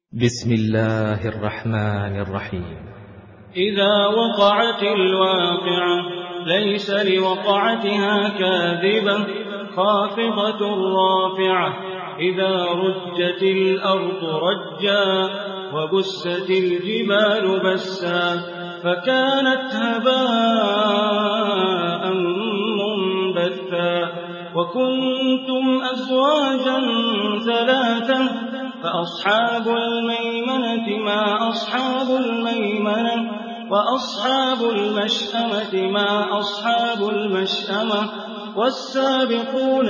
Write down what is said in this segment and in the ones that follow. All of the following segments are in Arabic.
بسم الله الرحمن الرحيم. إذا وقعت الواقعة ليس لوقعتها كاذبة خافضة رافعة إذا رجت الأرض رجا وبست الجبال بسا فكانت هباء منبثا وكنتم أزواجا ثلاثة فأصحاب الميمنة ما أصحاب الميمنة وأصحاب المشأمة ما أصحاب المشأمة والسابقون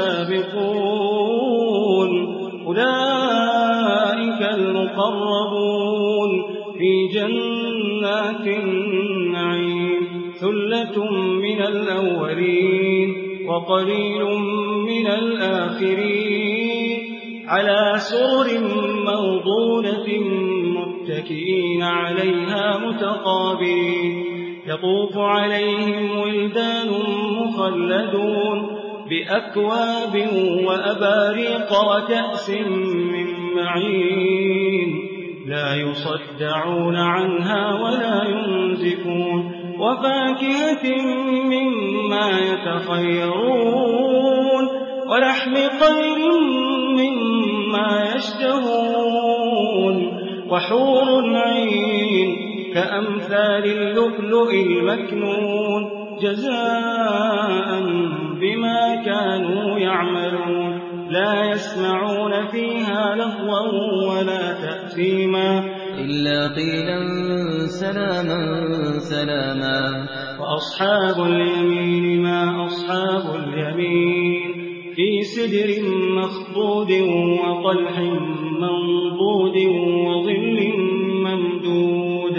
السابقون أولئك المقربون في جنات النعيم ثلة من الأولين وقليل من الآخرين على سرر موضونة متكئين عليها متقابلين يطوف عليهم ولدان مخلدون بأكواب وأباريق وكأس من معين لا يصدعون عنها ولا ينزفون وفاكهة مما يتخيرون ولحم طير مما يشتهون وحور عين كأمثال اللؤلؤ المكنون جزاء بما كانوا يعملون لا يسمعون فيها لغوا ولا تأثيما إلا قيلا سلاما سلاما وأصحاب اليمين ما أصحاب اليمين في سدر مخضود وطلح منضود وظل ممدود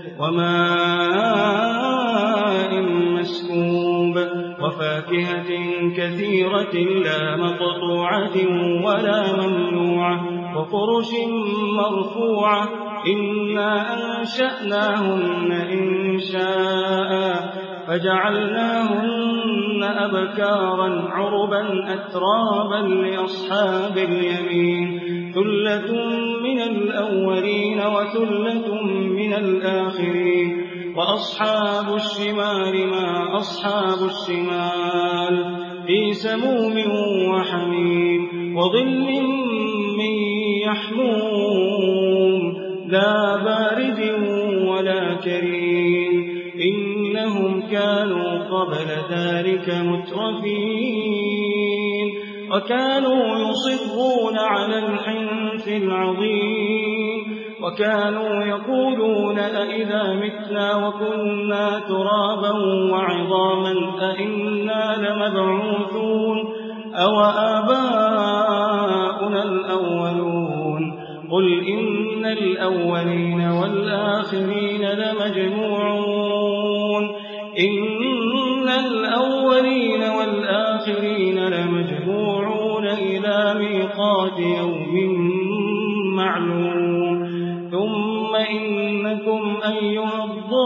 وماء مسكوب وفاكهة كثيرة لا مقطوعة ولا ممنوعة وفرش مرفوعة إنا أنشأناهن إنشاء فجعلناهن أبكارا عربا أترابا لأصحاب اليمين ثلة من الأولين وثلة من الآخرين وأصحاب الشمال ما أصحاب الشمال في سموم وحميم وظل من يحموم لا بارد ولا كريم إنهم كانوا قبل ذلك مترفين وكانوا يصرون على الحنث العظيم وكانوا يقولون أئذا متنا وكنا ترابا وعظاما أئنا لمبعوثون أو آباؤنا الأولون قل إن الأولين والآخرين لمجموعون إلى ميقات يوم معلوم ثم إنكم أيها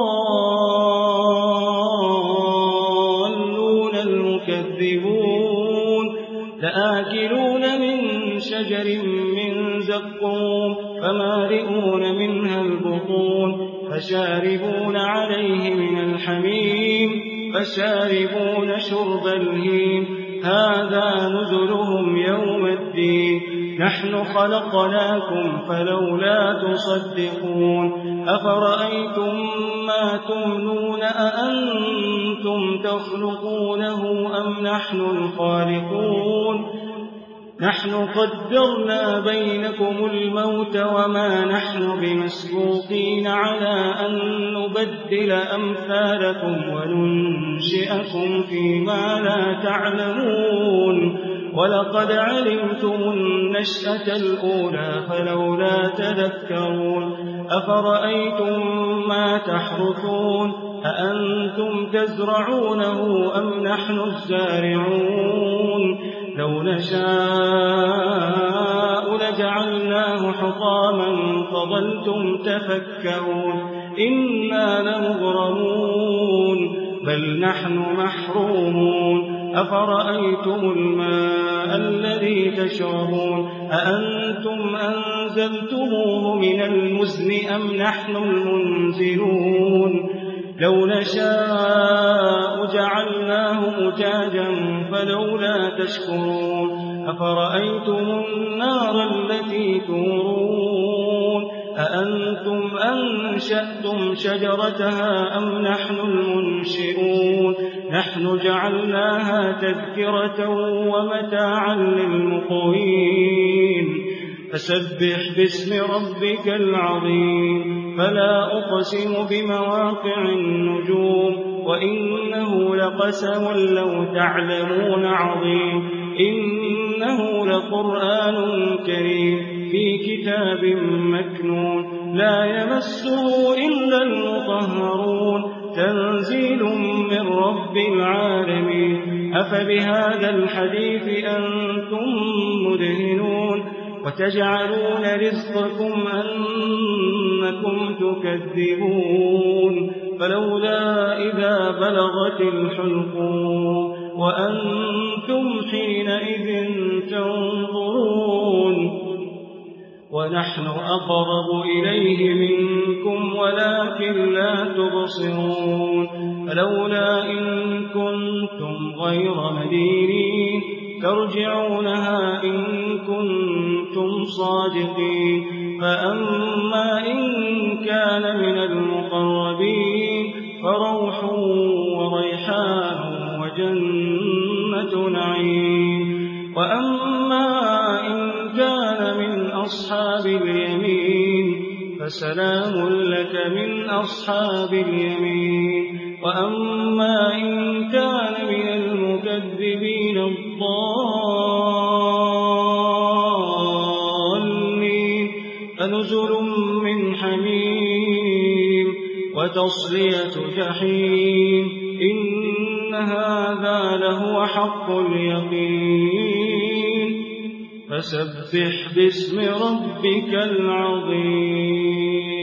الضالون المكذبون لآكلون من شجر من زقوم فمالئون منها البطون فشاربون عليه من الحميم فشاربون شرب الهيم هذا نزلهم يوم الدين نحن خلقناكم فلولا تصدقون أفرأيتم ما تمنون أأنتم تخلقونه أم نحن الخالقون نحن قدرنا بينكم الموت وما نحن بمسبوقين على أن نبدل أمثالكم وننشئكم فيما لا تعلمون ولقد علمتم النشأة الأولى فلولا تذكرون أفرأيتم ما تحرثون أأنتم تزرعونه أم نحن الزارعون لو نشاء لجعلناه حطاما فظلتم تفكرون إنا لمغرمون بل نحن محرومون أفرأيتم الماء الذي تشربون أأنتم أنزلتموه من المزن أم نحن المنزلون لو نشاء جعلناه أجاجا فلولا تشكرون أفرأيتم النار التي تورون أأنتم أنشأتم شجرتها أم نحن المنشئون نحن جعلناها تذكرة ومتاعا للمقوين فسبح باسم ربك العظيم فلا أقسم بمواقع النجوم وإنه لقسم لو تعلمون عظيم إنه لقرآن كريم في كتاب مكنون لا يمسه إلا المطهرون تنزيل من رب العالمين أفبهذا الحديث أنتم مدهنون وتجعلون رزقكم أنكم تكذبون فلولا إذا بلغت الحلقوم وأنتم حينئذ تنظرون ونحن أقرب إليه منكم ولكن لا تبصرون فلولا إن كنتم غير مدينين ترجعونها إن كنتم صادقين فأما إن كان من المقربين فروح وريحان وجنة نعيم وأما إن كان من أصحاب اليمين فسلام لك من أصحاب اليمين وأما إن كان من المكذبين الضالين فنزل من حميم وتصلية جحيم إن هذا لهو حق اليقين فسبح باسم ربك العظيم